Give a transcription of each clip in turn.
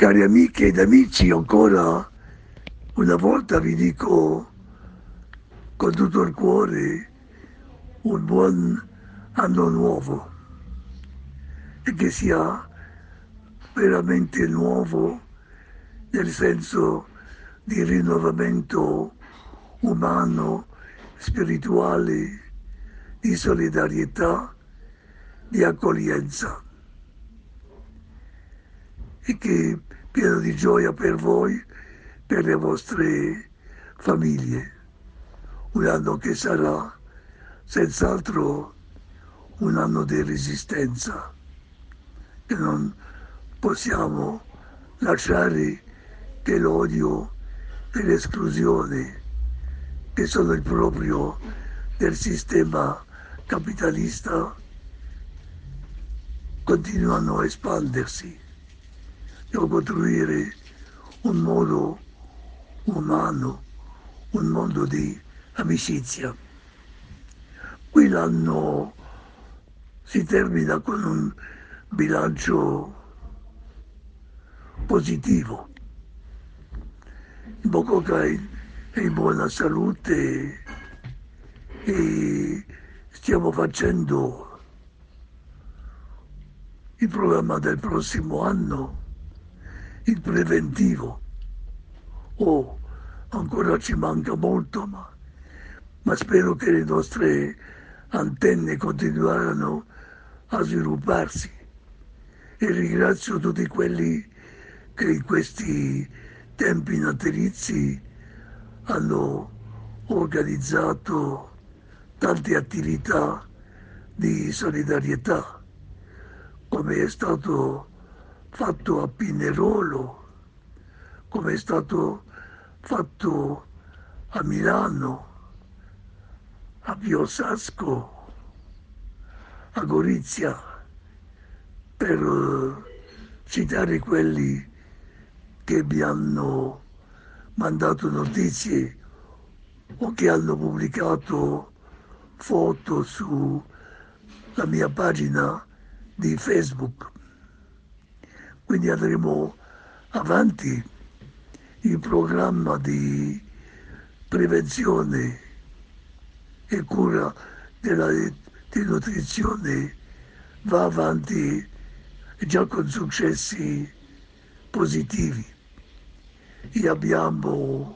Cari amiche ed amici, ancora una volta vi dico con tutto il cuore un buon anno nuovo e che sia veramente nuovo nel senso di rinnovamento umano, spirituale, di solidarietà, di accoglienza e che pieno di gioia per voi, per le vostre famiglie. Un anno che sarà senz'altro un anno di resistenza, che non possiamo lasciare che l'odio e l'esclusione, che sono il proprio del sistema capitalista, continuano a espandersi. Devo costruire un modo umano, un mondo di amicizia. Qui l'anno si termina con un bilancio positivo. Bococa è in buona salute e stiamo facendo il programma del prossimo anno, il preventivo. Oh, ancora ci manca molto, ma spero che le nostre antenne continueranno a svilupparsi e ringrazio tutti quelli che in questi tempi natalizi hanno organizzato tante attività di solidarietà, come è stato fatto a Pinerolo, come è stato fatto a Milano, a Biosasco, a Gorizia, per citare quelli che mi hanno mandato notizie o che hanno pubblicato foto sulla mia pagina di Facebook. Quindi andremo avanti. Il programma di prevenzione e cura della denutrizione va avanti già con successi positivi e abbiamo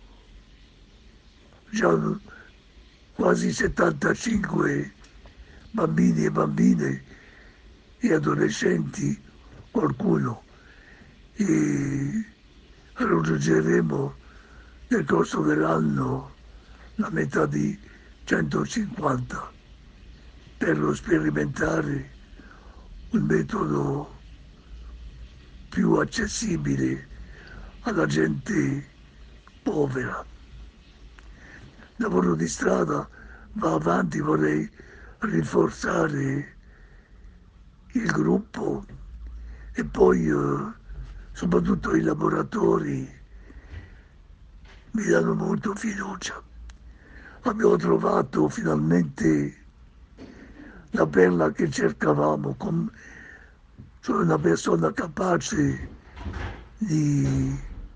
già quasi 75 bambini e bambine e adolescenti, qualcuno, e raggiungeremo nel corso dell'anno la metà di 150 per sperimentare un metodo più accessibile alla gente povera. Il lavoro di strada va avanti, vorrei rinforzare il gruppo e poi soprattutto i laboratori mi danno molto fiducia. Abbiamo trovato finalmente la perla che cercavamo, cioè una persona capace di,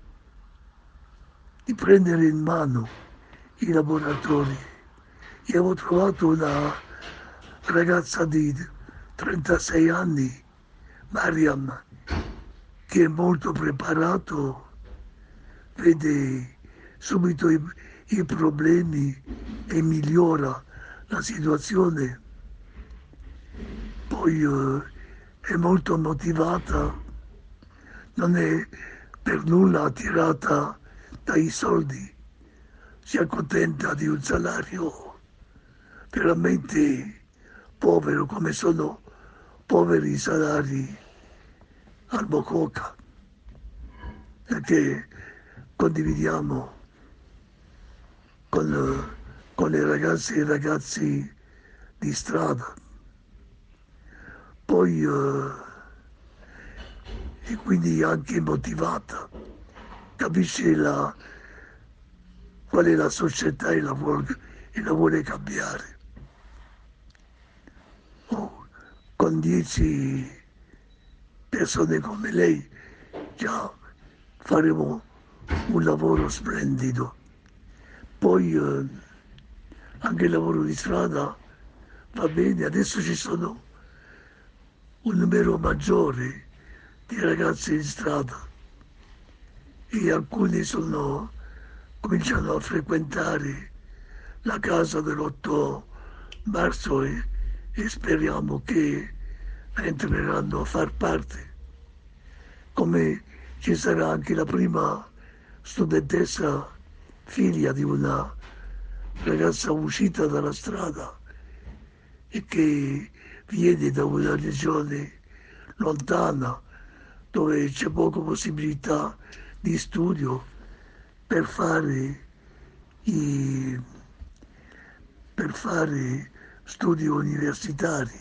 di prendere in mano i laboratori. Io avevo trovato una ragazza di 36 anni, Mariam, che è molto preparato, vede subito i problemi e migliora la situazione. Poi è molto motivata, non è per nulla attirata dai soldi, si accontenta di un salario veramente povero, come sono poveri i salari al Bococa, perché condividiamo con le ragazze e i ragazzi di strada. Poi e quindi anche motivata, capisce qual è la società e la vuole cambiare. Oh, con 10 persone come lei già faremo un lavoro splendido. Poi anche il lavoro di strada va bene, adesso ci sono un numero maggiore di ragazzi in strada e alcuni cominciano a frequentare la casa dell'8 marzo e speriamo che entreranno a far parte, come ci sarà anche la prima studentessa figlia di una ragazza uscita dalla strada e che viene da una regione lontana dove c'è poca possibilità di studio per fare, i, per fare studi universitari.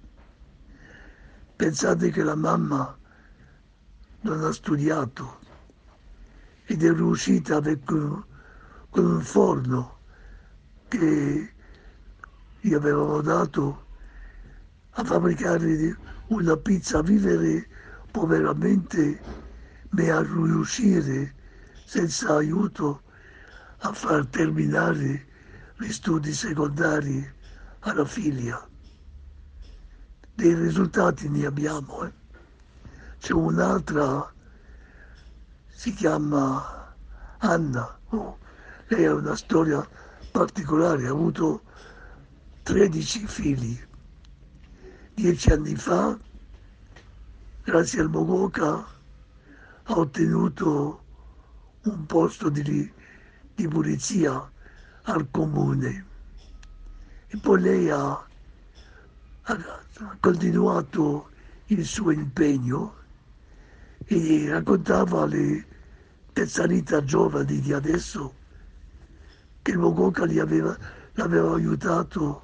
Pensate che la mamma non ha studiato ed è riuscita con un forno che gli avevamo dato a fabbricare una pizza, a vivere poveramente, ma a riuscire senza aiuto a far terminare gli studi secondari alla figlia. Dei risultati ne abbiamo. C'è un'altra, si chiama Anna, lei ha una storia particolare, ha avuto 13 figli. 10 anni fa, grazie al Mogoka, ha ottenuto un posto di pulizia al comune. E poi lei ha continuato il suo impegno e raccontava alle tezzanita giovani di adesso che il Mogoka l'aveva aiutato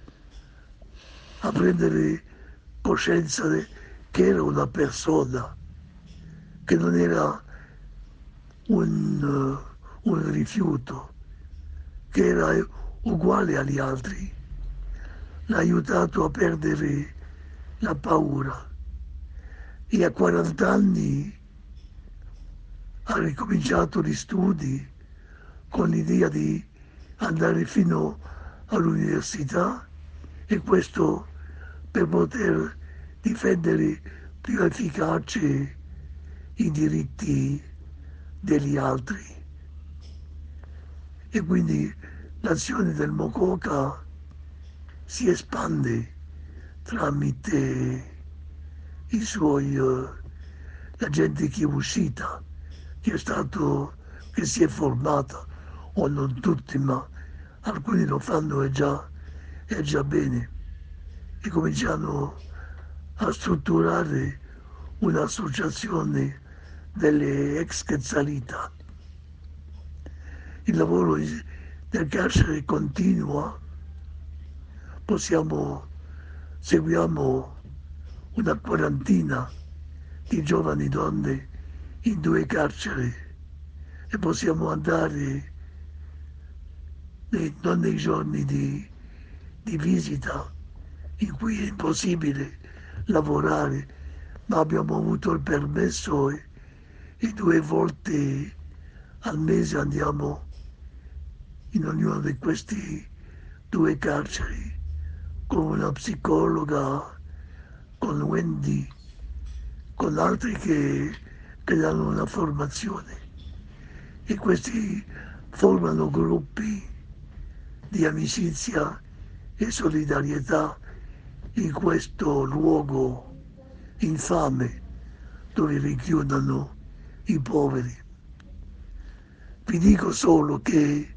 a prendere coscienza che era una persona, che non era un rifiuto, che era uguale agli altri. L'ha aiutato a perdere la paura e a 40 anni ha ricominciato gli studi con l'idea di andare fino all'università e questo per poter difendere più efficace i diritti degli altri. E quindi l'azione del Mococa si espande tramite i suoi, la gente che è uscita, che si è formata, o non tutti, ma alcuni lo fanno è già bene, e cominciano a strutturare un'associazione delle ex Quetzalita. Il lavoro del carcere continua, seguiamo una quarantina di giovani donne in 2 carceri e possiamo andare non nei giorni di visita in cui è impossibile lavorare, ma abbiamo avuto il permesso e 2 volte al mese andiamo in ognuno di questi 2 carceri con una psicologa, con Wendy, con altri che danno una formazione e questi formano gruppi di amicizia e solidarietà in questo luogo infame dove rinchiudono i poveri. Vi dico solo che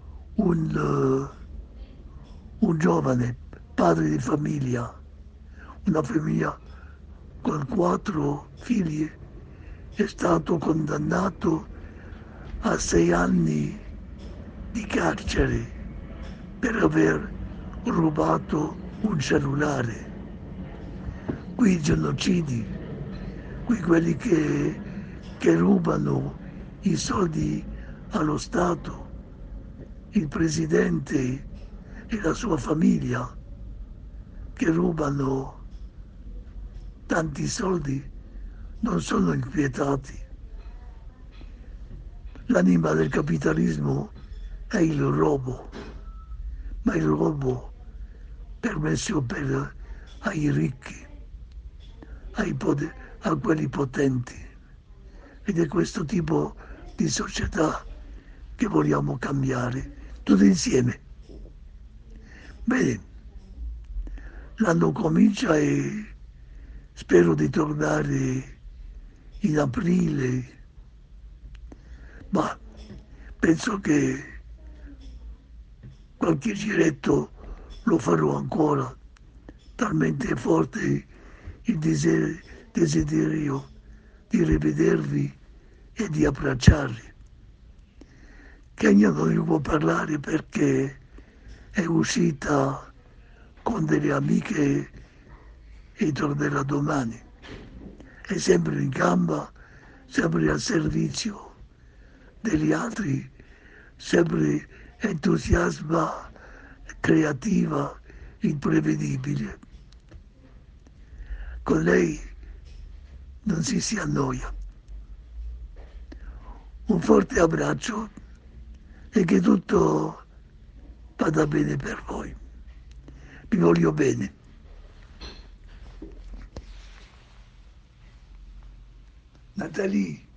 un giovane padre di famiglia, una famiglia con 4 figli, è stato condannato a 6 anni di carcere per aver rubato un cellulare. Qui i genocidi, qui quelli che rubano i soldi allo Stato, il presidente e la sua famiglia che rubano tanti soldi, non sono inquietati. L'anima del capitalismo è il robo, ma il robo permesso ai ricchi, a quelli potenti. Ed è questo tipo di società che vogliamo cambiare tutti insieme. Bene, l'anno comincia e spero di tornare in aprile, ma penso che qualche giretto lo farò ancora, talmente è forte il desiderio di rivedervi e di abbracciarvi. Kenya non vi può parlare perché è uscita con delle amiche e tornerà domani. È sempre in gamba, sempre al servizio degli altri, sempre entusiasma, creativa, imprevedibile. Con lei non si annoia. Un forte abbraccio e che tutto vada bene per voi. Vi voglio bene. Nathalie.